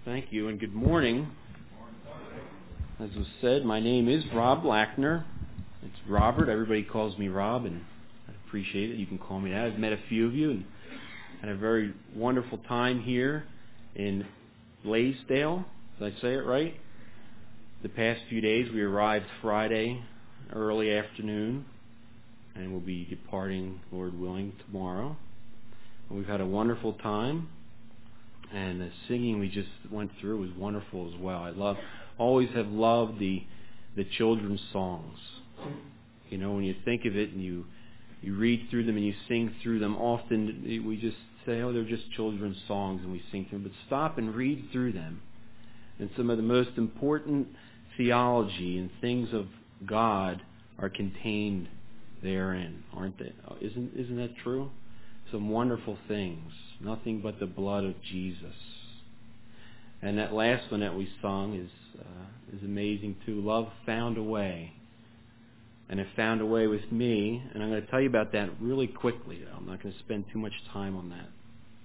Thank you, and good morning. As was said, my name is Rob Lackner. It's Robert. Everybody calls me Rob, and I appreciate it. You can call me that. I've met a few of you and had a very wonderful time here in Blaisdell. Did I say it right? The past few days, we arrived Friday early afternoon, and we'll be departing, Lord willing, tomorrow. And we've had a wonderful time. And the singing we just went through was wonderful as well. Always have loved the children's songs. You know, when you think of it and you read through them and you sing through them, often we just say, oh, they're just children's songs, and we sing through them. But stop and read through them. And some of the most important theology and things of God are contained therein, aren't they? Isn't that true? Some wonderful things. Nothing but the blood of Jesus. And that last one that we sung is amazing too. Love found a way. And it found a way with me. And I'm going to tell you about that really quickly. I'm not going to spend too much time on that.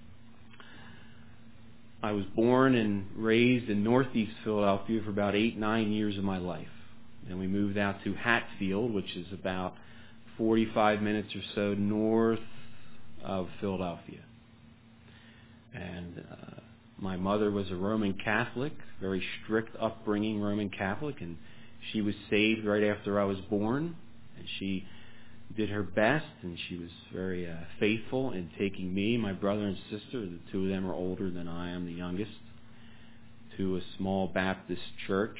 I was born and raised in northeast Philadelphia for about 8-9 years of my life. Then we moved out to Hatfield, which is about 45 minutes or so north of Philadelphia. And my mother was a Roman Catholic, very strict upbringing Roman Catholic, and she was saved right after I was born. And she did her best, and she was very faithful in taking me, my brother and sister, the two of them are older than I am, the youngest, to a small Baptist church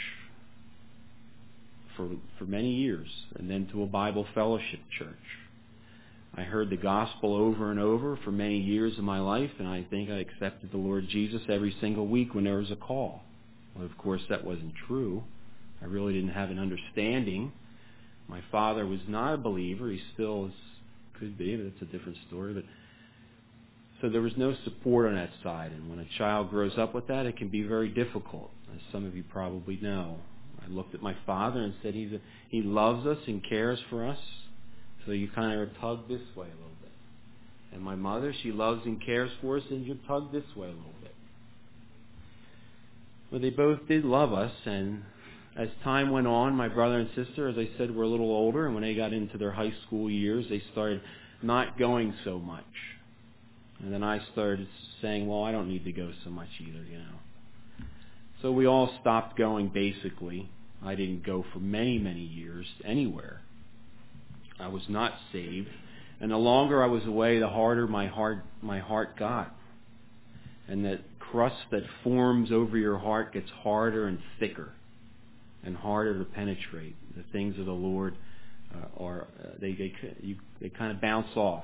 for many years, and then to a Bible fellowship church. I heard the gospel over and over for many years of my life, and I think I accepted the Lord Jesus every single week when there was a call. Well, of course, that wasn't true. I really didn't have an understanding. My father was not a believer. He still could be, but it's a different story. But so there was no support on that side, and when a child grows up with that, it can be very difficult, as some of you probably know. I looked at my father and said, he loves us and cares for us. So you kind of are tugged this way a little bit. And my mother, she loves and cares for us, and you're tugged this way a little bit. But they both did love us, and as time went on, my brother and sister, as I said, were a little older, and when they got into their high school years, they started not going so much. And then I started saying, well, I don't need to go so much either, you know. So we all stopped going, basically. I didn't go for many, many years anywhere. I was not saved, and the longer I was away, the harder my heart got. And that crust that forms over your heart gets harder and thicker, and harder to penetrate. The things of the Lord they kind of bounce off.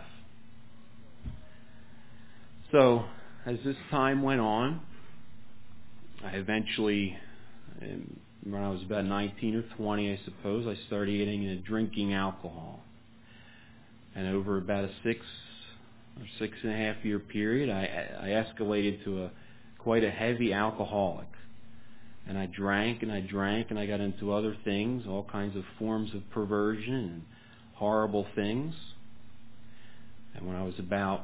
So as this time went on, I eventually, when I was about 19 or 20, I suppose, I started getting into drinking alcohol. And over about a 6 or 6.5 year period, I escalated to quite a heavy alcoholic. And I drank and I drank, and I got into other things, all kinds of forms of perversion and horrible things. And when it was about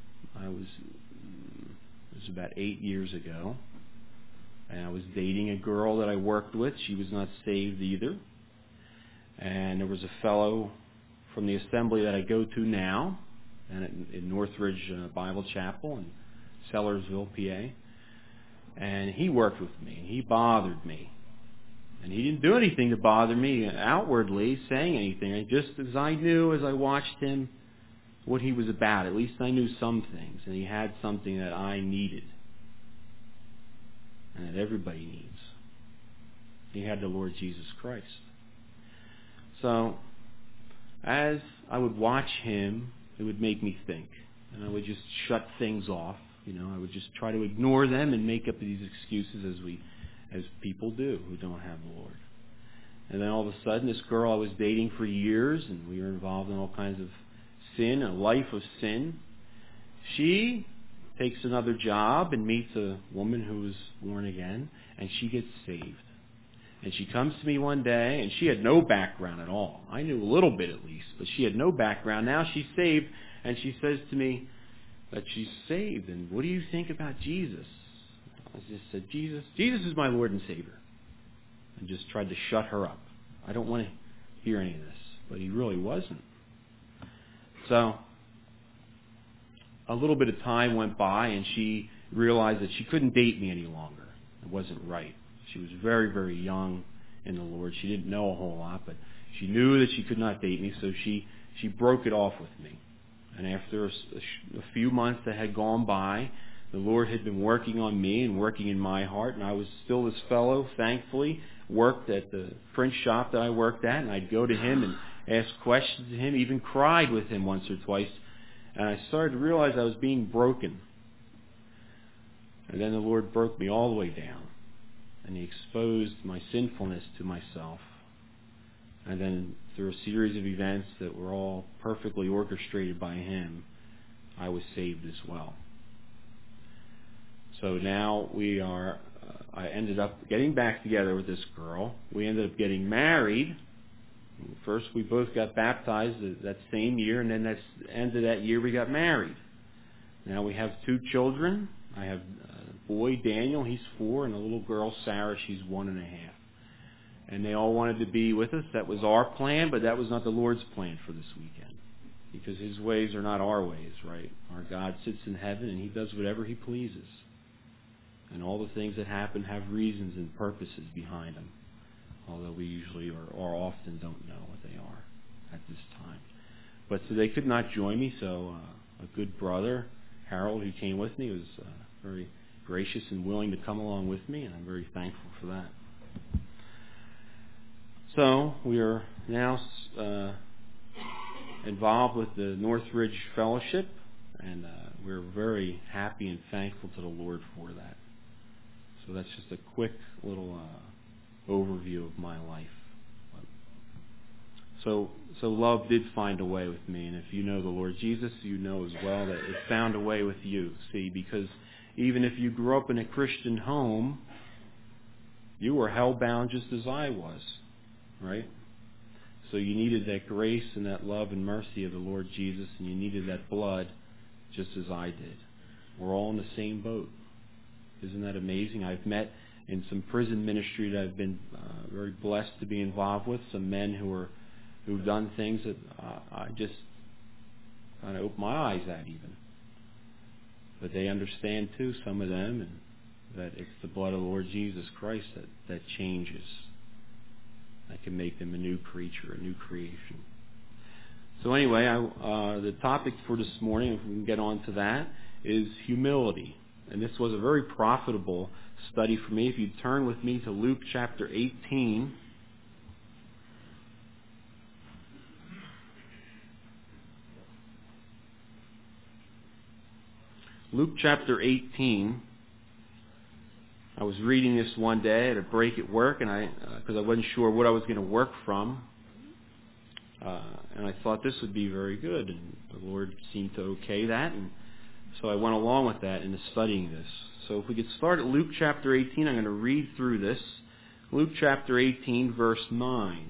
8 years ago, and I was dating a girl that I worked with. She was not saved either. And there was a fellow from the assembly that I go to now, and in Northridge Bible Chapel in Sellersville, PA. And he worked with me, and he bothered me. And he didn't do anything to bother me outwardly, saying anything. Just as I knew, as I watched him, what he was about. At least I knew some things, and he had something that I needed, and that everybody needs. He had the Lord Jesus Christ. So, as I would watch him, it would make me think. And I would just shut things off. You know, I would just try to ignore them and make up these excuses as people do who don't have the Lord. And then all of a sudden, this girl I was dating for years, and we were involved in all kinds of sin, a life of sin, she takes another job and meets a woman who is born again, and she gets saved. And she comes to me one day, and she had no background at all. I knew a little bit at least, but she had no background. Now she's saved, and she says to me that she's saved, and what do you think about Jesus? I just said, Jesus is my Lord and Savior. And just tried to shut her up. I don't want to hear any of this. But he really wasn't. So, a little bit of time went by and she realized that she couldn't date me any longer. It wasn't right. She was very, very young in the Lord. She didn't know a whole lot, but she knew that she could not date me, so she broke it off with me. And after a few months that had gone by, the Lord had been working on me and working in my heart, and I was still this fellow, thankfully, worked at the print shop that I worked at, and I'd go to him and ask questions to him, even cried with him once or twice. And I started to realize I was being broken. And then the Lord broke me all the way down. And He exposed my sinfulness to myself. And then through a series of events that were all perfectly orchestrated by Him, I was saved as well. So now I ended up getting back together with this girl. We ended up getting married. First, we both got baptized that same year, and then at the end of that year, we got married. Now we have 2 children. I have a boy, Daniel, he's 4, and a little girl, Sarah, she's 1.5. And they all wanted to be with us. That was our plan, but that was not the Lord's plan for this weekend. Because His ways are not our ways, right? Our God sits in heaven, and He does whatever He pleases. And all the things that happen have reasons and purposes behind them. Although we usually or often don't know what they are at this time. But so they could not join me, so a good brother, Harold, who came with me, was very gracious and willing to come along with me, and I'm very thankful for that. So we are now involved with the Northridge Fellowship, and we're very happy and thankful to the Lord for that. So that's just a quick little overview of my life. So love did find a way with me, and if you know the Lord Jesus, you know as well that it found a way with you. See, because even if you grew up in a Christian home, you were hell-bound just as I was, right? So you needed that grace and that love and mercy of the Lord Jesus, and you needed that blood just as I did. We're all in the same boat. Isn't that amazing? I've met in some prison ministry that I've been very blessed to be involved with, some men who've done things that I just kind of open my eyes at even. But they understand too, some of them, and that it's the blood of the Lord Jesus Christ that changes, that can make them a new creature, a new creation. So anyway, the topic for this morning, if we can get on to that, is humility. And this was a very profitable study for me. If you turn with me to Luke chapter 18. Luke chapter 18. I was reading this one day at a break at work, and because I wasn't sure what I was going to work from, and I thought this would be very good, and the Lord seemed to okay that, and so I went along with that in studying this. So if we could start at Luke chapter 18, I'm going to read through this. Luke chapter 18, verse 9.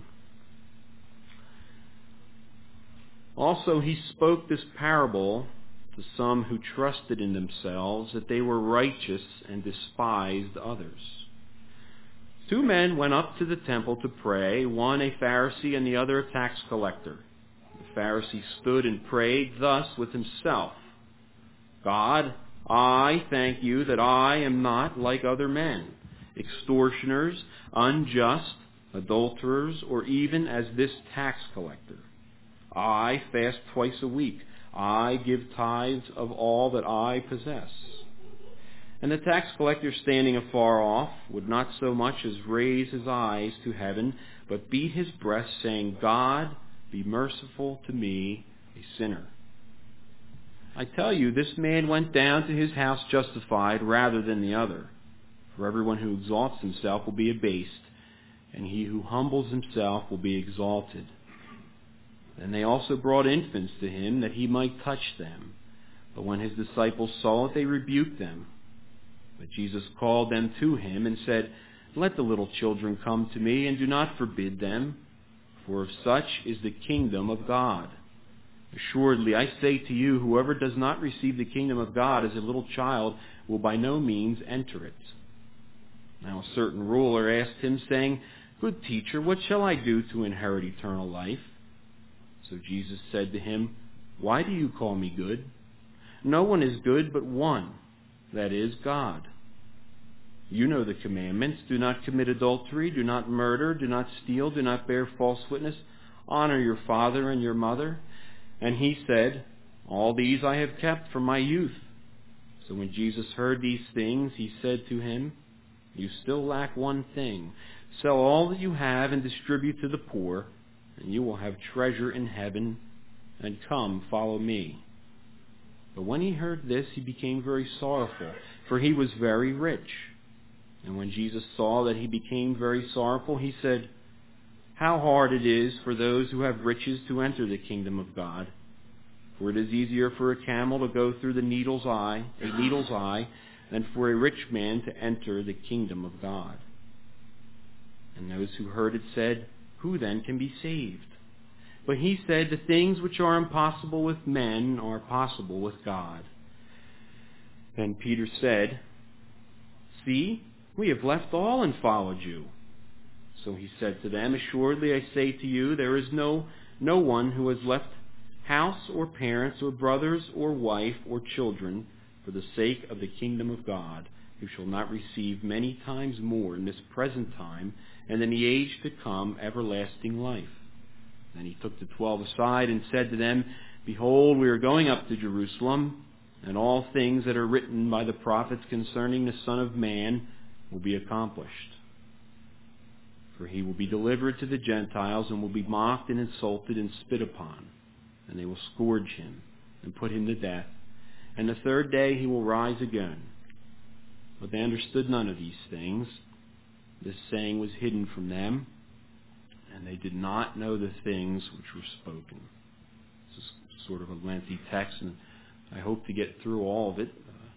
Also he spoke this parable to some who trusted in themselves that they were righteous and despised others. 2 men went up to the temple to pray, one a Pharisee and the other a tax collector. The Pharisee stood and prayed thus with himself: God, I thank you that I am not like other men, extortioners, unjust, adulterers, or even as this tax collector. I fast twice a week. I give tithes of all that I possess. And the tax collector, standing afar off, would not so much as raise his eyes to heaven, but beat his breast, saying, God, be merciful to me, a sinner. I tell you, this man went down to his house justified rather than the other. For everyone who exalts himself will be abased, and he who humbles himself will be exalted. Then they also brought infants to him, that he might touch them. But when his disciples saw it, they rebuked them. But Jesus called them to him and said, Let the little children come to me, and do not forbid them, for of such is the kingdom of God. Assuredly, I say to you, whoever does not receive the kingdom of God as a little child will by no means enter it. a certain ruler asked him, saying, "Good teacher, what shall I do to inherit eternal life?" So Jesus said to him, "Why do you call me good? No one is good but one, that is, God. You know the commandments. Do not commit adultery, do not murder, do not steal, do not bear false witness, honor your father and your mother." And he said, "All these I have kept from my youth." So when Jesus heard these things, he said to him, "You still lack one thing. Sell all that you have and distribute to the poor, and you will have treasure in heaven, and come, follow me." But when he heard this, he became very sorrowful, for he was very rich. And when Jesus saw that he became very sorrowful, he said, "How hard it is for those who have riches to enter the kingdom of God. For it is easier for a camel to go through a needle's eye, than for a rich man to enter the kingdom of God." And those who heard it said, "Who then can be saved?" But he said, "The things which are impossible with men are possible with God." Then Peter said, "See, we have left all and followed you." So he said to them, "Assuredly I say to you, there is no one who has left house or parents or brothers or wife or children for the sake of the kingdom of God, who shall not receive many times more in this present time, and in the age to come everlasting life." Then he took the 12 aside and said to them, "Behold, we are going up to Jerusalem, and all things that are written by the prophets concerning the Son of Man will be accomplished. For he will be delivered to the Gentiles, and will be mocked and insulted and spit upon, and they will scourge him and put him to death. And the third day he will rise again." But they understood none of these things. This saying was hidden from them, and they did not know the things which were spoken. This is sort of a lengthy text, and I hope to get through all of it.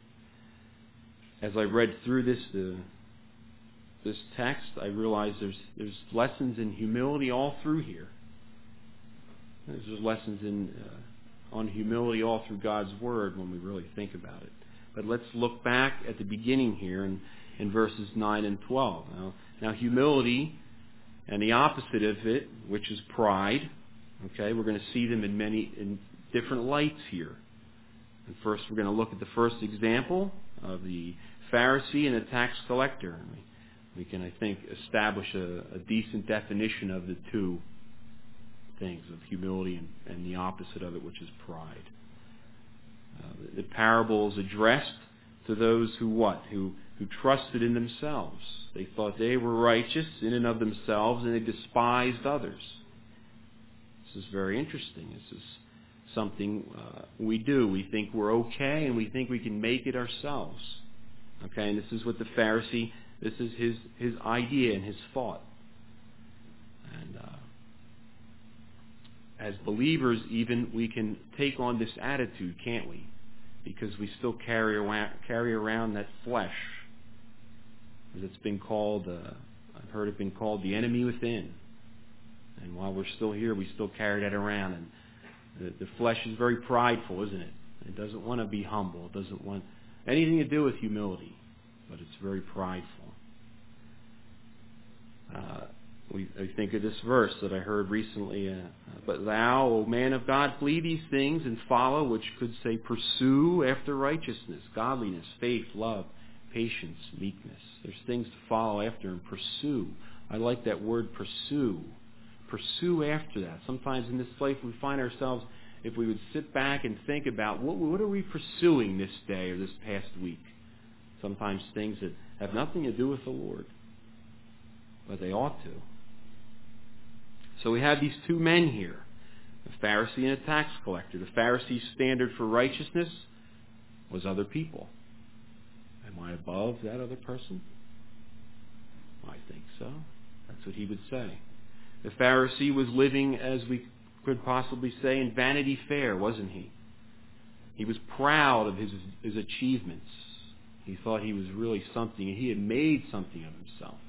As I read through this text, I realized there's lessons in humility all through here. There's lessons on humility all through God's Word when we really think about it. But let's look back at the beginning here in verses 9 and 12. Now humility and the opposite of it, which is pride. Okay, we're going to see them in different lights here. And first, we're going to look at the first example of the Pharisee and the tax collector. We can, I think, establish a decent definition of the two things, of humility and the opposite of it, which is pride. The parable is addressed to those who trusted in themselves. They thought they were righteous in and of themselves, and they despised others. This is very interesting. This is something we do. We think we're okay, and we think we can make it ourselves. Okay, and this is what the Pharisee, this is his idea and his thought. And as believers, even, we can take on this attitude, can't we? Because we still carry around that flesh. As it's been called, I've heard it been called the enemy within. And while we're still here, we still carry that around. And the flesh is very prideful, isn't it? It doesn't want to be humble. It doesn't want anything to do with humility. But it's very prideful. I think of this verse that I heard recently. "But thou, O man of God, flee these things and follow," which could say pursue after righteousness, godliness, faith, love, patience, meekness. There's things to follow after and pursue. I like that word, pursue. Pursue after that. Sometimes in this life we find ourselves, if we would sit back and think about what are we pursuing this day or this past week? Sometimes things that have nothing to do with the Lord. But they ought to. So we have these two men here, a Pharisee and a tax collector. The Pharisee's standard for righteousness was other people. Am I above that other person? I think so. That's what he would say. The Pharisee was living, as we could possibly say, in Vanity Fair, wasn't he? He was proud of his achievements. He thought he was really something. He had made something of himself.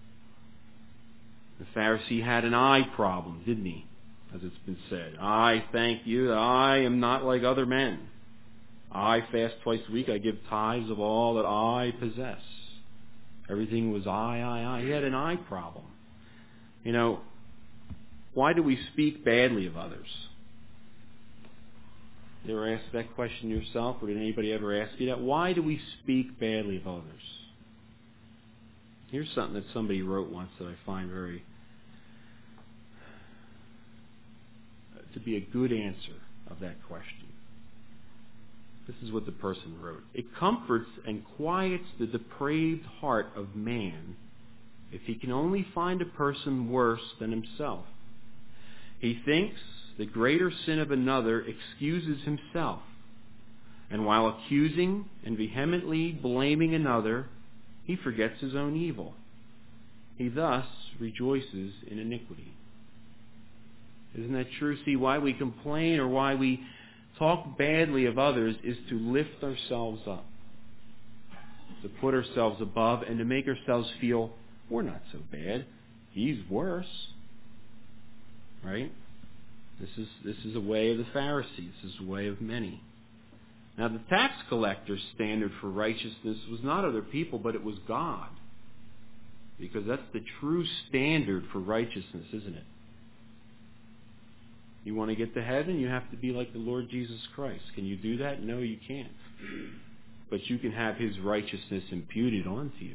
The Pharisee had an I problem, didn't he? As it's been said. I thank you that I am not like other men. I fast twice a week. I give tithes of all that I possess. Everything was I. He had an I problem. You know, why do we speak badly of others? You ever ask that question yourself, or did anybody ever ask you that? Why do we speak badly of others? Here's something that somebody wrote once that I find to be a good answer of that question. This is what the person wrote. It comforts and quiets the depraved heart of man if he can only find a person worse than himself. He thinks the greater sin of another excuses himself, and while accusing and vehemently blaming another, he forgets his own evil. He thus rejoices in iniquity. Isn't that true? See, why we complain or why we talk badly of others is to lift ourselves up, to put ourselves above, and to make ourselves feel we're not so bad. He's worse. Right? This is a way of the Pharisees. This is a way of many. Now, the tax collector's standard for righteousness was not other people, but it was God. Because that's the true standard for righteousness, isn't it? You want to get to heaven, you have to be like the Lord Jesus Christ. Can you do that? No, you can't. But you can have His righteousness imputed onto you.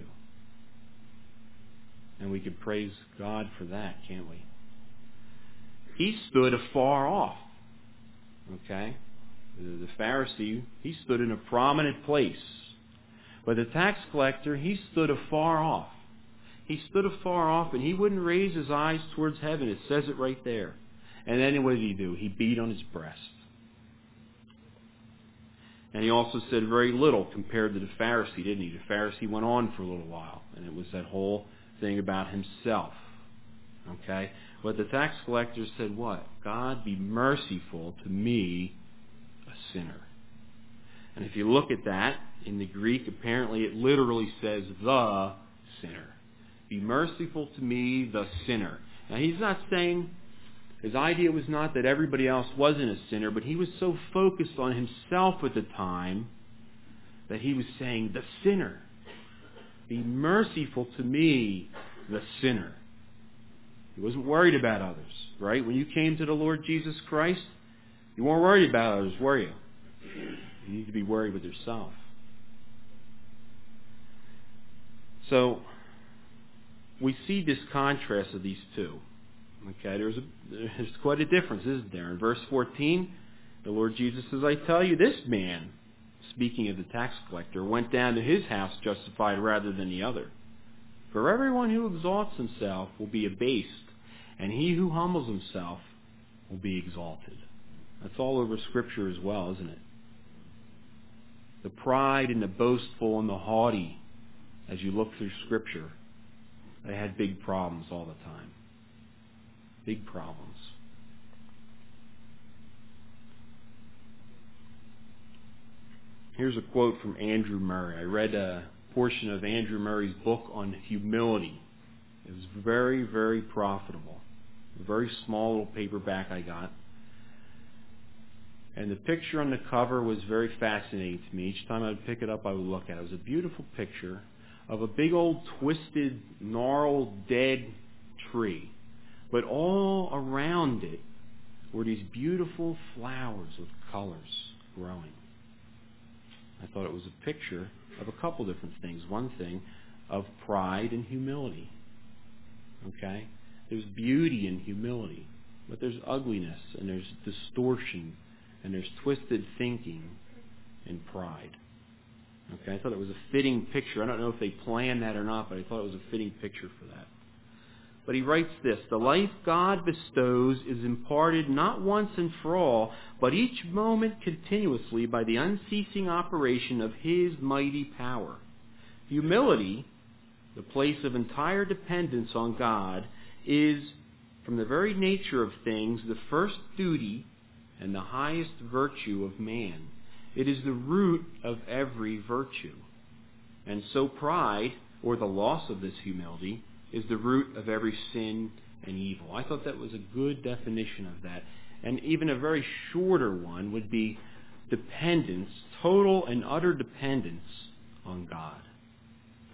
And we can praise God for that, can't we? He stood afar off. Okay? The Pharisee, he stood in a prominent place. But the tax collector, he stood afar off. He stood afar off and he wouldn't raise his eyes towards heaven. It says it right there. And then what did he do? He beat on his breast. And he also said very little compared to the Pharisee, didn't he? The Pharisee went on for a little while. And it was that whole thing about himself. Okay? But the tax collector said what? God, be merciful to me, a sinner. And if you look at that, in the Greek, apparently it literally says the sinner. Be merciful to me, the sinner. Now he's not saying, his idea was not that everybody else wasn't a sinner, but he was so focused on himself at the time that he was saying, the sinner. Be merciful to me, the sinner. He wasn't worried about others, right? When you came to the Lord Jesus Christ, you weren't worried about others, were you? You need to be worried with yourself. So, we see this contrast of these two. Okay, there's quite a difference, isn't there? In verse 14, the Lord Jesus says, I tell you, this man, speaking of the tax collector, went down to his house justified rather than the other. For everyone who exalts himself will be abased, and he who humbles himself will be exalted. That's all over Scripture as well, isn't it? The pride and the boastful and the haughty, as you look through Scripture, they had big problems all the time. Big problems. Here's a quote from Andrew Murray. I read a portion of Andrew Murray's book on humility. It was very, very profitable. A very small little paperback I got. And the picture on the cover was very fascinating to me. Each time I would pick it up, I would look at it. It was a beautiful picture of a big old twisted, gnarled, dead tree. But all around it were these beautiful flowers with colors growing. I thought it was a picture of a couple different things. One thing of pride and humility. Okay? There's beauty in humility, but there's ugliness and there's distortion and there's twisted thinking and pride. Okay? I thought it was a fitting picture. I don't know if they planned that or not, but I thought it was a fitting picture for that. But he writes this, the life God bestows is imparted not once and for all, but each moment continuously by the unceasing operation of His mighty power. Humility, the place of entire dependence on God, is, from the very nature of things, the first duty and the highest virtue of man. It is the root of every virtue. And so pride, or the loss of this humility, is the root of every sin and evil. I thought that was a good definition of that. And even a very shorter one would be dependence, total and utter dependence on God.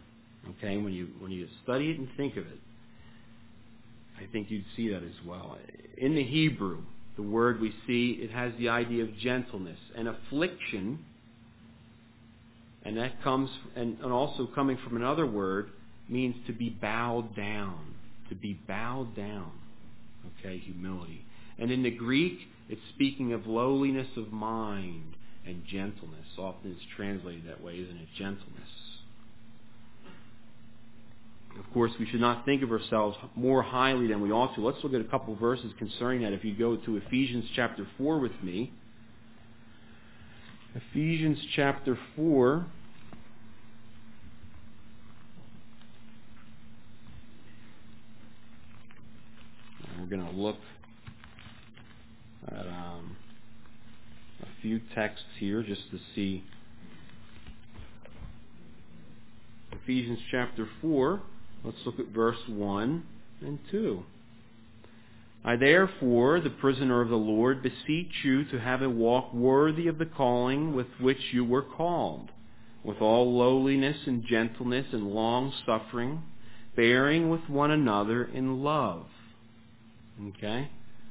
Okay, when you study it and think of it, I think you'd see that as well. In the Hebrew, the word we see, it has the idea of gentleness and affliction, and that comes, and also coming from another word, means to be bowed down. To be bowed down. Okay, humility. And in the Greek, it's speaking of lowliness of mind and gentleness. Often it's translated that way, isn't it? Gentleness. Of course, we should not think of ourselves more highly than we ought to. Let's look at a couple of verses concerning that. If you go to Ephesians chapter 4 with me. Ephesians chapter 4. And we're going to look at a few texts here just to see. Ephesians chapter 4. Let's look at verse 1 and 2. I therefore, the prisoner of the Lord, beseech you to have a walk worthy of the calling with which you were called, with all lowliness and gentleness and long suffering, bearing with one another in love. Okay?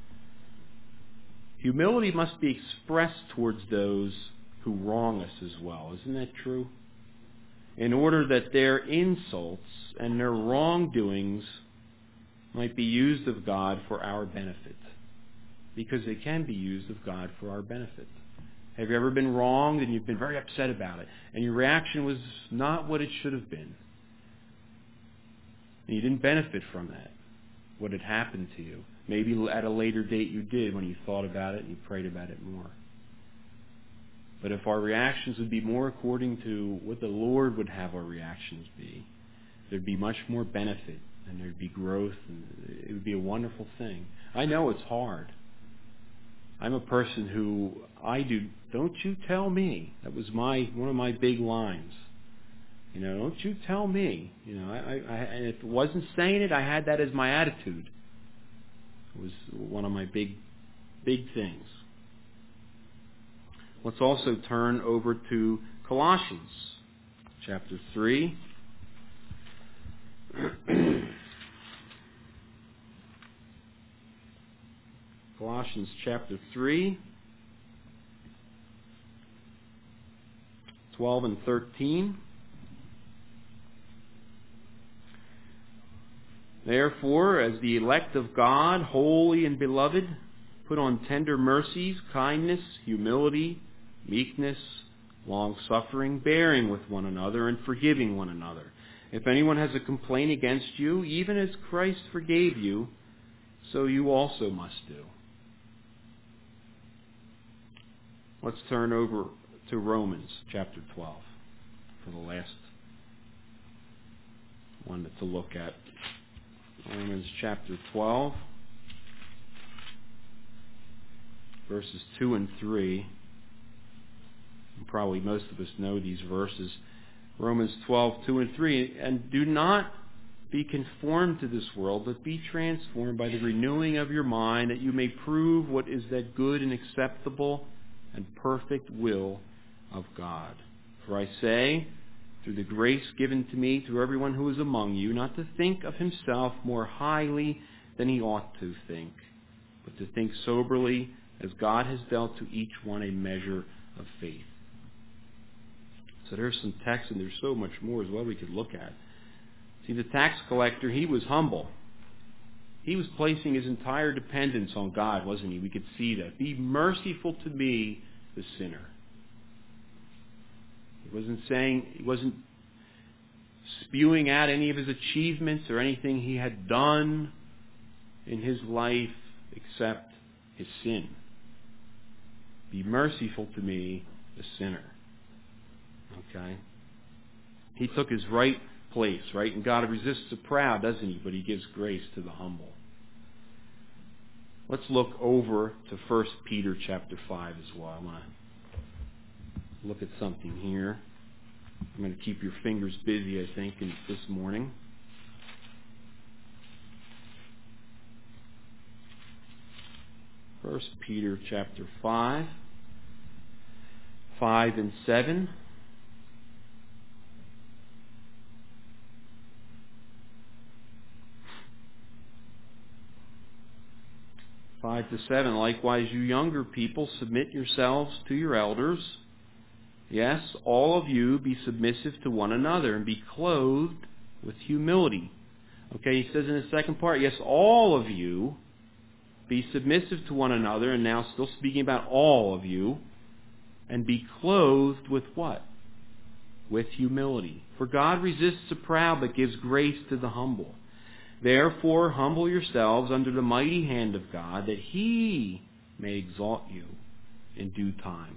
Humility must be expressed towards those who wrong us as well. Isn't that true? In order that their insults and their wrongdoings might be used of God for our benefit. Because they can be used of God for our benefit. Have you ever been wronged and you've been very upset about it, and your reaction was not what it should have been? And you didn't benefit from that, what had happened to you. Maybe at a later date you did when you thought about it and you prayed about it more. But if our reactions would be more according to what the Lord would have our reactions be, there'd be much more benefit, and there'd be growth, and it would be a wonderful thing. I know it's hard. I'm a person who don't you tell me. That was one of my big lines. Don't you tell me. And if it wasn't saying it, I had that as my attitude. It was one of my big things. Let's also turn over to Colossians chapter 3. Colossians chapter 3, 12 and 13. Therefore, as the elect of God, holy and beloved, put on tender mercies, kindness, humility, meekness, long-suffering, bearing with one another, and forgiving one another. If anyone has a complaint against you, even as Christ forgave you, so you also must do. Let's turn over to Romans chapter 12 for the last one to look at. Romans chapter 12, verses 2 and 3. And probably most of us know these verses. Romans 12, 2 and 3. And do not be conformed to this world, but be transformed by the renewing of your mind, that you may prove what is that good and acceptable and perfect will of God. For I say, through the grace given to me to everyone who is among you, not to think of himself more highly than he ought to think, but to think soberly, as God has dealt to each one a measure of faith. So there's some text, and there's so much more as well we could look at. See, the tax collector, he was humble. He was placing his entire dependence on God, wasn't he? We could see that. Be merciful to me, the sinner. He wasn't spewing out any of his achievements or anything he had done in his life except his sin. Be merciful to me, the sinner. Okay? He took his right place, right? And God resists the proud, doesn't he? But he gives grace to the humble. Let's look over to 1 Peter chapter 5 as well. I want to look at something here. I'm going to keep your fingers busy, I think, this morning. First Peter chapter 5, 5 and 7. 5-7, likewise you younger people, submit yourselves to your elders. Yes, all of you be submissive to one another and be clothed with humility. Okay, he says in the second part, yes, all of you be submissive to one another, and now still speaking about all of you, and be clothed with what? With humility. For God resists the proud, but gives grace to the humble. Therefore, humble yourselves under the mighty hand of God, that He may exalt you in due time.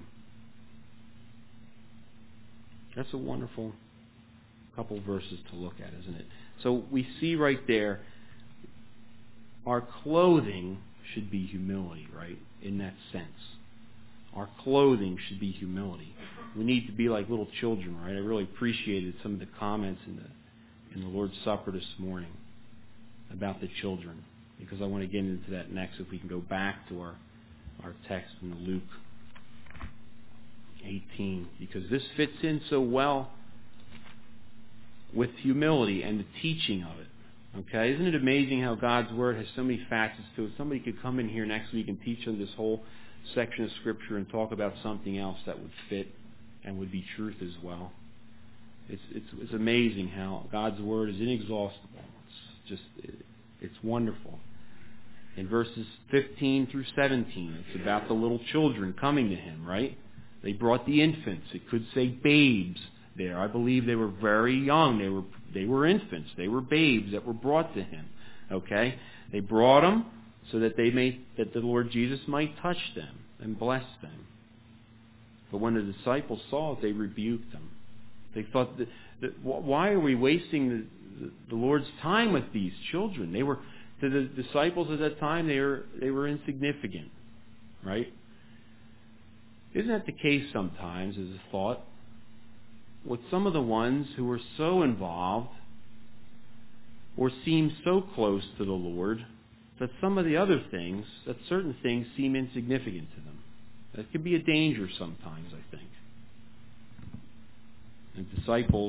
That's a wonderful couple verses to look at, isn't it? So we see right there, our clothing should be humility, right? In that sense. Our clothing should be humility. We need to be like little children, right? I really appreciated some of the comments in the Lord's Supper this morning about the children, because I want to get into that next if we can go back to our text in Luke 18, because this fits in so well with humility and the teaching of it. Okay, isn't it amazing how God's Word has so many facets to it? Somebody could come in here next week and teach on this whole section of Scripture and talk about something else that would fit and would be truth as well. It's amazing how God's Word is inexhaustible. It's wonderful. In verses 15 through 17, it's about the little children coming to Him, right? They brought the infants. It could say babes there. I believe they were very young. They were infants. They were babes that were brought to Him. Okay? They brought them so that that the Lord Jesus might touch them and bless them. But when the disciples saw it, they rebuked them. They thought, why are we wasting the Lord's time with these children? They were, to the disciples at that time, they were insignificant, right? Isn't that the case sometimes, as a thought, with some of the ones who were so involved or seem so close to the Lord that some of the other things, that certain things seem insignificant to them? That could be a danger sometimes, I think. And disciples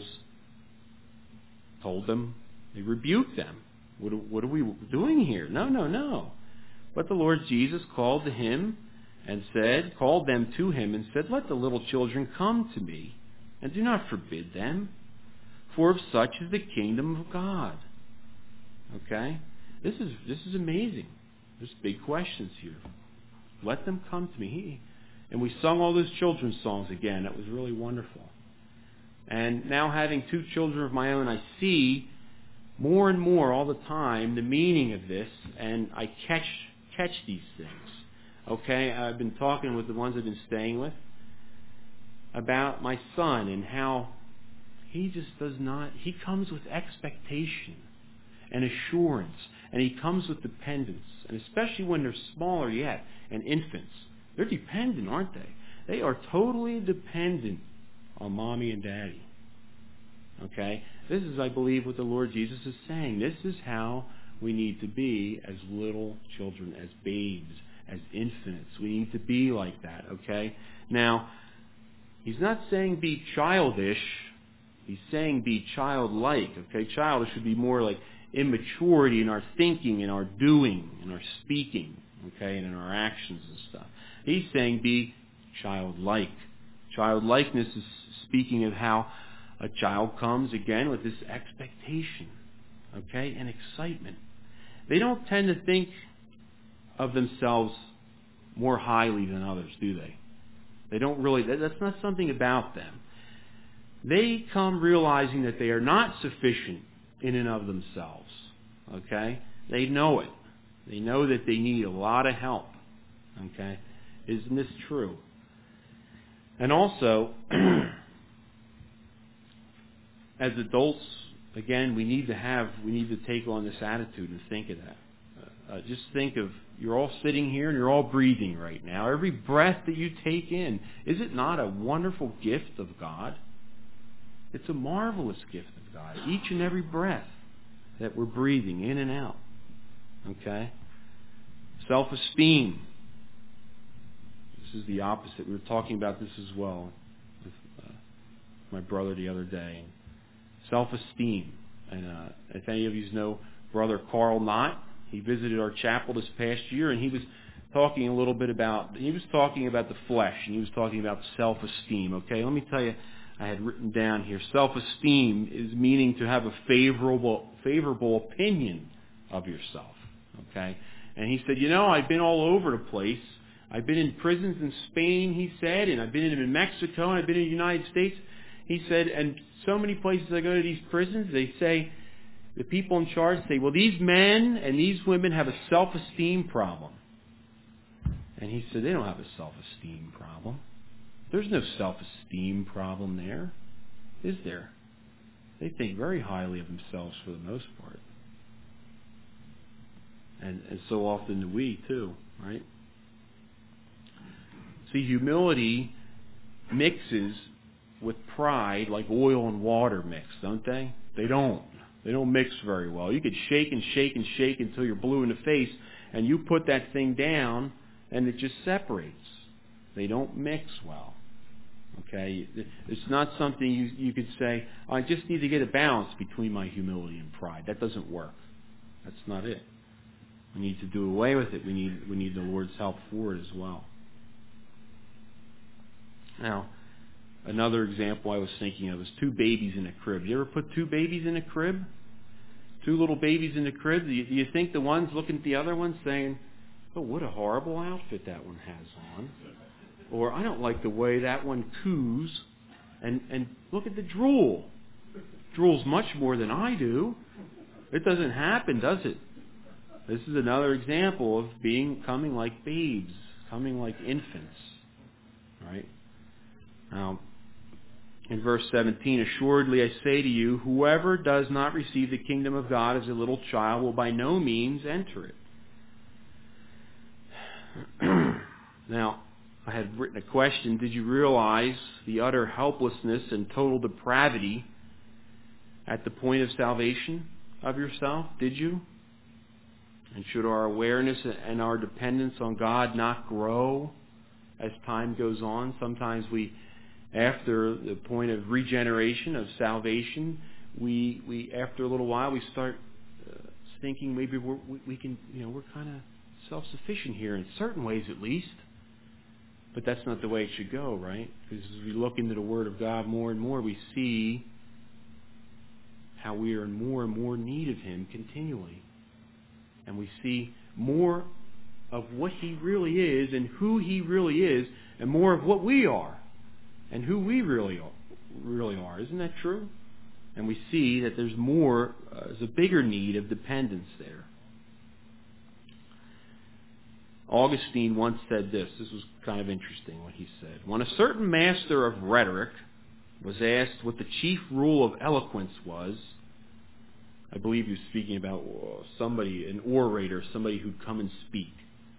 told them, they rebuked them. What are we doing here? No. But the Lord Jesus called them to Him and said, let the little children come to me, and do not forbid them, for of such is the kingdom of God. Okay? This is amazing. There's big questions here. Let them come to me. And we sung all those children's songs again. That was really wonderful. And now having 2 children of my own, I see more and more all the time the meaning of this, and I catch these things. Okay? I've been talking with the ones I've been staying with about my son and how he comes with expectation and assurance, and he comes with dependence, and especially when they're smaller yet, and infants. They're dependent, aren't they? They are totally dependent on mommy and daddy. Okay? This is, I believe, what the Lord Jesus is saying. This is how we need to be as little children, as babes, as infants. We need to be like that, okay? Now, He's not saying be childish. He's saying be childlike, okay? Childish should be more like immaturity in our thinking, in our doing, in our speaking, okay, and in our actions and stuff. He's saying be childlike. Childlikeness is speaking of how a child comes, again, with this expectation, okay, and excitement. They don't tend to think of themselves more highly than others, do they? They don't really, that's not something about them. They come realizing that they are not sufficient in and of themselves, okay? They know it. They know that they need a lot of help, okay? Isn't this true? And also, as adults, again, we need to take on this attitude and think of that. Just think of, you're all sitting here and you're all breathing right now. Every breath that you take in, is it not a wonderful gift of God? It's a marvelous gift of God. Each and every breath that we're breathing in and out. Okay? Self-esteem. This is the opposite. We were talking about this as well with my brother the other day. Self-esteem. And if any of you know Brother Carl Knott, he visited our chapel this past year, and he was talking a little bit about, he was talking about the flesh, and he was talking about self-esteem. Okay, let me tell you, I had written down here, self-esteem is meaning to have a favorable opinion of yourself. Okay, and he said, I've been all over the place. I've been in prisons in Spain, he said, and I've been in Mexico, and I've been in the United States. He said, and so many places I go to these prisons, they say, the people in charge say, well, these men and these women have a self-esteem problem. And he said, they don't have a self-esteem problem. There's no self-esteem problem there, is there? They think very highly of themselves for the most part. And so often do we too, right? See, humility mixes with pride like oil and water mix, don't they? They don't. They don't mix very well. You could shake and shake and shake until you're blue in the face, and you put that thing down, and it just separates. They don't mix well. Okay? It's not something you could say, I just need to get a balance between my humility and pride. That doesn't work. That's not it. We need to do away with it. We need the Lord's help for it as well. Now, another example I was thinking of is two babies in a crib. You ever put two babies in a crib? Two little babies in a crib? Do you think the one's looking at the other one saying, oh, what a horrible outfit that one has on? Or, I don't like the way that one coos. And look at the drool. Drools much more than I do. It doesn't happen, does it? This is another example of coming like babes, coming like infants. Right? Now, in verse 17, assuredly I say to you, whoever does not receive the kingdom of God as a little child will by no means enter it. Now, I had written a question. Did you realize the utter helplessness and total depravity at the point of salvation of yourself? Did you? And should our awareness and our dependence on God not grow as time goes on? Sometimes after the point of regeneration, of salvation, we after a little while we start thinking maybe we're kind of self-sufficient here in certain ways at least. But that's not the way it should go, right? Because as we look into the Word of God more and more, we see how we are in more and more need of Him continually. And we see more of what He really is and who He really is, and more of what we are and who we really are. Isn't that true? And we see that there's a bigger need of dependence there. Augustine once said this. This was kind of interesting what he said. When a certain master of rhetoric was asked what the chief rule of eloquence was, I believe he was speaking about somebody, an orator, somebody who'd come and speak.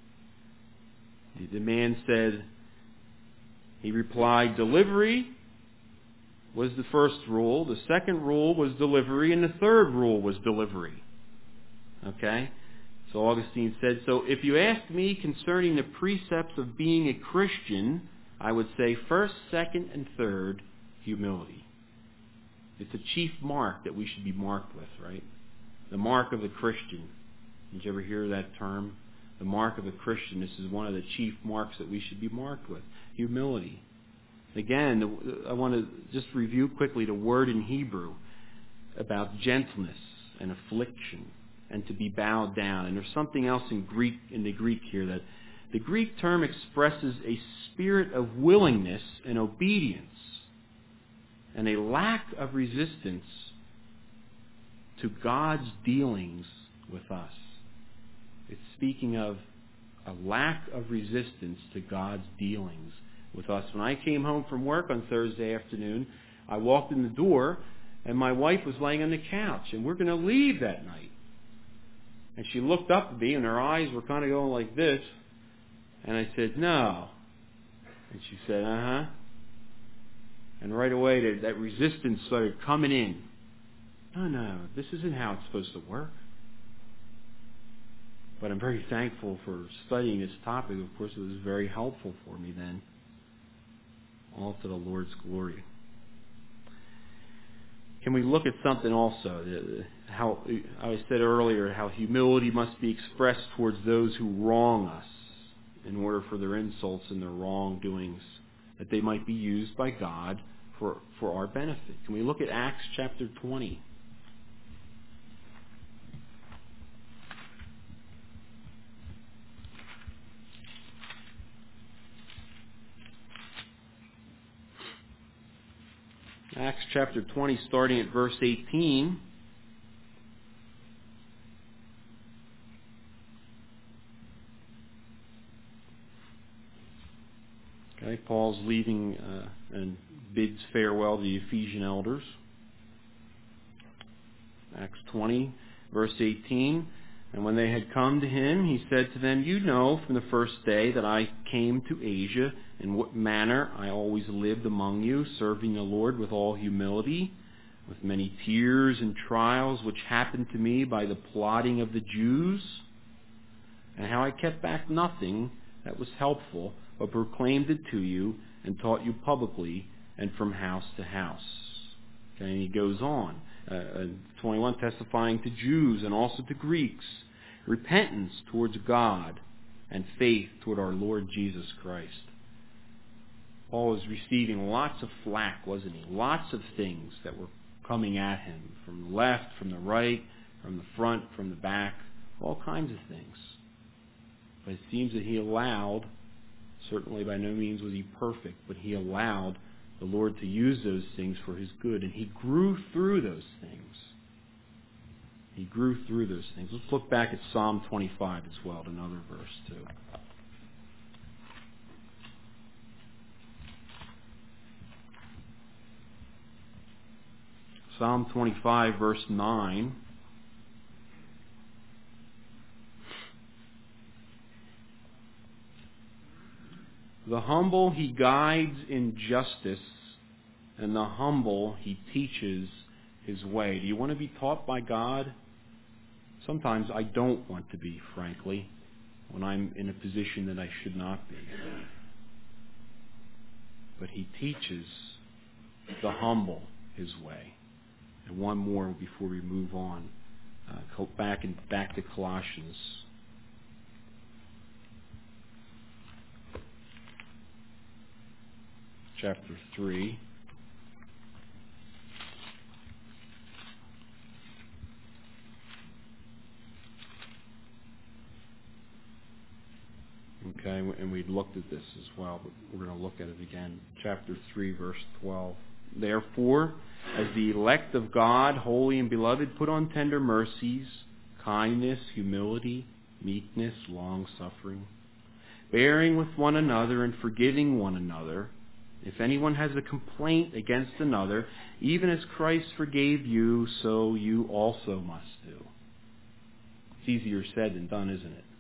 The man said, he replied, delivery was the first rule, the second rule was delivery, and the third rule was delivery. Okay? So Augustine said, so if you ask me concerning the precepts of being a Christian, I would say first, second, and third, humility. It's a chief mark that we should be marked with, right? The mark of the Christian. Did you ever hear that term? The mark of the Christian. This is one of the chief marks that we should be marked with. Humility. Again, I want to just review quickly the word in Hebrew about gentleness and affliction and to be bowed down. And there's something else in the Greek here, that the Greek term expresses a spirit of willingness and obedience and a lack of resistance to God's dealings with us. It's speaking of a lack of resistance to God's dealings with us. When I came home from work on Thursday afternoon, I walked in the door and my wife was laying on the couch, and we're going to leave that night. And she looked up at me and her eyes were kind of going like this. And I said, no. And she said, uh-huh. And right away that resistance started coming in. No, this isn't how it's supposed to work. But I'm very thankful for studying this topic. Of course, it was very helpful for me then. All to the Lord's glory. Can we look at something also? How I said earlier how humility must be expressed towards those who wrong us. in order for their insults and their wrongdoings, that they might be used by God for our benefit. Can we look at Acts chapter 20? Acts chapter 20, starting at verse 18. Okay, Paul's leaving and bids farewell to the Ephesian elders. Acts 20, verse 18. And when they had come to him, he said to them, "You know from the first day that I came to Asia, in what manner I always lived among you, serving the Lord with all humility, with many tears and trials which happened to me by the plotting of the Jews, and how I kept back nothing that was helpful, but proclaimed it to you and taught you publicly and from house to house." Okay, and he goes on. 21, testifying to Jews and also to Greeks, repentance towards God and faith toward our Lord Jesus Christ. Paul was receiving lots of flack, wasn't he? Lots of things that were coming at him from the left, from the right, from the front, from the back, all kinds of things. But it seems that he allowed, certainly by no means was he perfect, but he allowed the Lord to use those things for his good, and he grew through those things. He grew through those things. Let's look back at Psalm 25 as well, at another verse too. Psalm 25, verse 9. The humble he guides in justice, and the humble he teaches his way. Do you want to be taught by God? Sometimes I don't want to be, frankly, when I'm in a position that I should not be. But he teaches the humble his way. And one more before we move on. Back to Colossians. Chapter 3. Okay, and we looked at this as well, but we're going to look at it again. Chapter 3, verse 12. Therefore, as the elect of God, holy and beloved, put on tender mercies, kindness, humility, meekness, long-suffering, bearing with one another and forgiving one another. If anyone has a complaint against another, even as Christ forgave you, so you also must do. It's easier said than done, isn't it?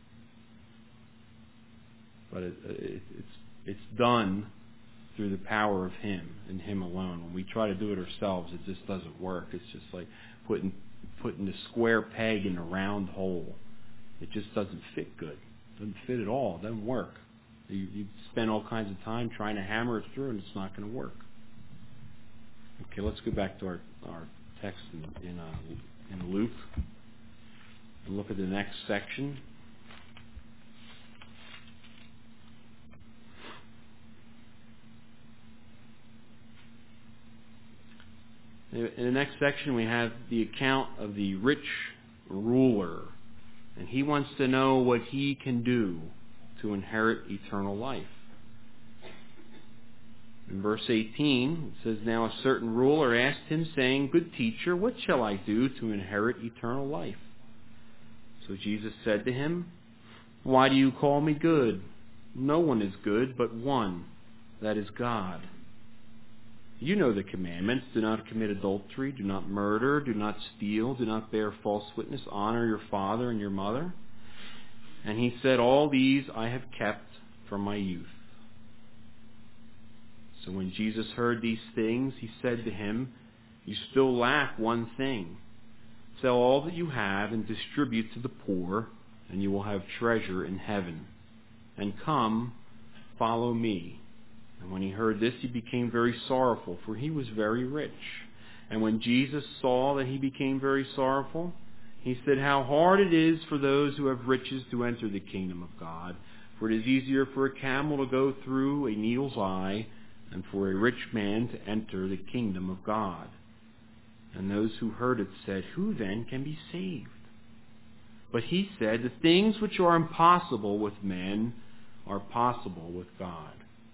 But it's done through the power of Him and Him alone. When we try to do it ourselves, it just doesn't work. It's just like putting the square peg in a round hole. It just doesn't fit good. It doesn't fit at all. It doesn't work. You spend all kinds of time trying to hammer it through, and it's not going to work. Okay, let's go back to our text in Luke and look at the next section. In the next section, we have the account of the rich ruler, and he wants to know what he can do to inherit eternal life. In verse 18, it says, Now a certain ruler asked him, saying, Good teacher, what shall I do to inherit eternal life? So Jesus said to him, Why do you call me good? No one is good but one, that is God. You know the commandments. Do not commit adultery, do not murder, do not steal, do not bear false witness, honor your father and your mother. And he said, All these I have kept from my youth. So when Jesus heard these things, he said to him, You still lack one thing. Sell all that you have and distribute to the poor, and you will have treasure in heaven. And come, follow me. And when he heard this, he became very sorrowful, for he was very rich. And when Jesus saw that he became very sorrowful, he said, How hard it is for those who have riches to enter the kingdom of God. For it is easier for a camel to go through a needle's eye than for a rich man to enter the kingdom of God." And those who heard it said, "Who then can be saved?" But he said, "The things which are impossible with men are possible with God."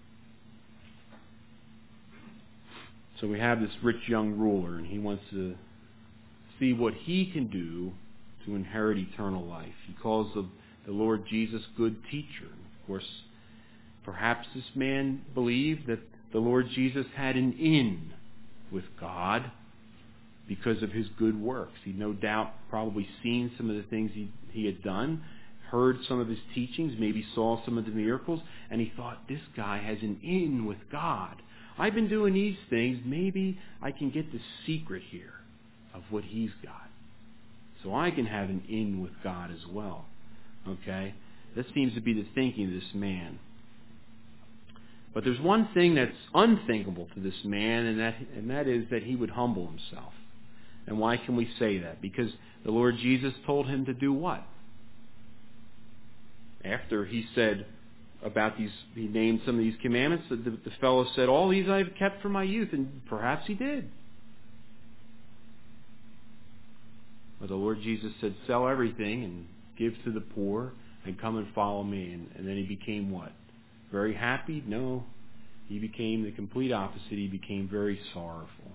So we have this rich young ruler, and he wants to see what he can do to inherit eternal life. He calls the Lord Jesus good teacher. Of course, perhaps this man believed that the Lord Jesus had an in with God because of his good works. He'd no doubt probably seen some of the things he had done, heard some of his teachings, maybe saw some of the miracles, and he thought, this guy has an in with God. I've been doing these things. Maybe I can get the secret here of what he's got, so I can have an in with God as well. Okay? That seems to be the thinking of this man. But there's one thing that's unthinkable to this man, and that is that he would humble himself. And why can we say that? Because the Lord Jesus told him to do what? After he said about these, he named some of these commandments, the fellow said, "All these I have kept from my youth," and perhaps he did. But the Lord Jesus said, "Sell everything and give to the poor and come and follow me." And then he became what? Very happy? No. He became the complete opposite. He became very sorrowful.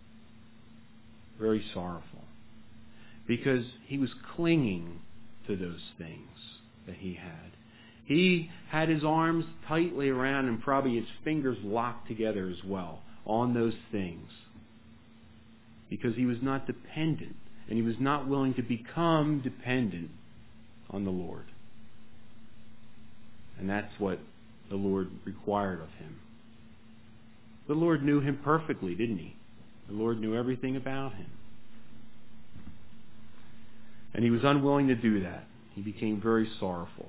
Very sorrowful. Because he was clinging to those things that he had. He had his arms tightly around and probably his fingers locked together as well on those things. Because he was not dependent, and he was not willing to become dependent on the Lord. And that's what the Lord required of him. The Lord knew him perfectly, didn't he? The Lord knew everything about him. And he was unwilling to do that. He became very sorrowful.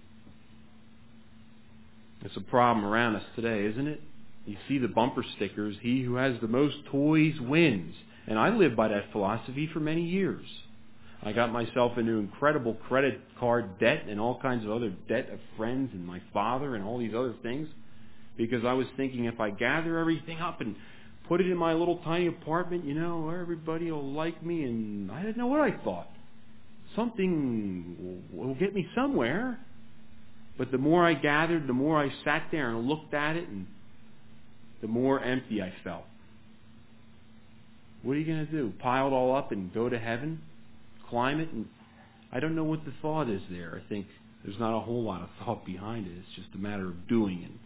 It's a problem around us today, isn't it? You see the bumper stickers, "He who has the most toys wins." And I lived by that philosophy for many years. I got myself into incredible credit card debt and all kinds of other debt of friends and my father and all these other things, because I was thinking, if I gather everything up and put it in my little tiny apartment, everybody will like me, and I didn't know what I thought. Something will get me somewhere. But the more I gathered, the more I sat there and looked at it, and the more empty I felt. What are you going to do? Pile it all up and go to heaven? Climb it? And I don't know what the thought is there. I think there's not a whole lot of thought behind it. It's just a matter of doing it.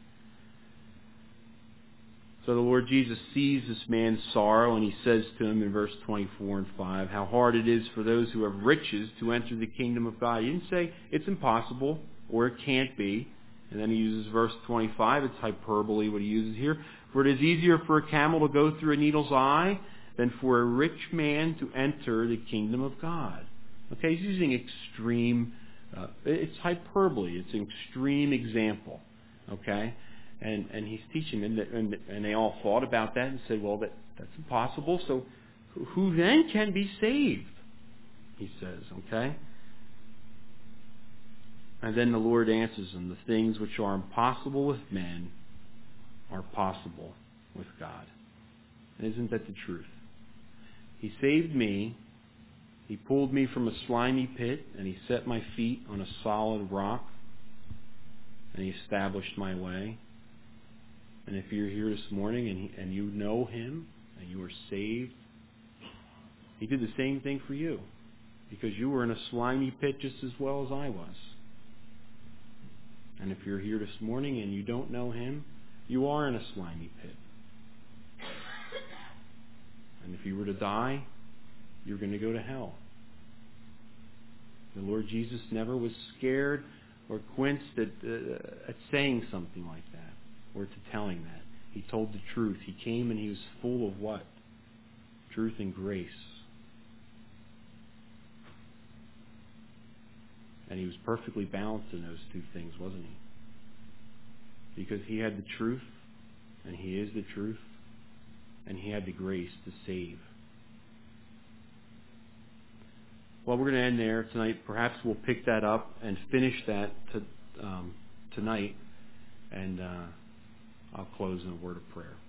So the Lord Jesus sees this man's sorrow, and he says to him in verse 24 and 5, how hard it is for those who have riches to enter the kingdom of God. He didn't say it's impossible or it can't be. And then he uses verse 25. It's hyperbole what he uses here. For it is easier for a camel to go through a needle's eye than for a rich man to enter the kingdom of God. Okay, he's using extreme, it's hyperbole. It's an extreme example. Okay? And he's teaching them, and they all thought about that and said, well, that's impossible. So who then can be saved? He says, okay? And then the Lord answers them, the things which are impossible with men are possible with God. And isn't that the truth? He saved me. He pulled me from a slimy pit, and he set my feet on a solid rock, and he established my way. And if you're here this morning and you know him and you are saved, he did the same thing for you, because you were in a slimy pit just as well as I was. And if you're here this morning and you don't know him, you are in a slimy pit. And if you were to die, you're going to go to hell. The Lord Jesus never was scared or winced at saying something like that, or to telling that. He told the truth. He came and he was full of what? Truth and grace. And he was perfectly balanced in those two things, wasn't he? Because he had the truth, and he is the truth, and he had the grace to save. Well, we're going to end there tonight. Perhaps we'll pick that up and finish that tonight, and I'll close in a word of prayer.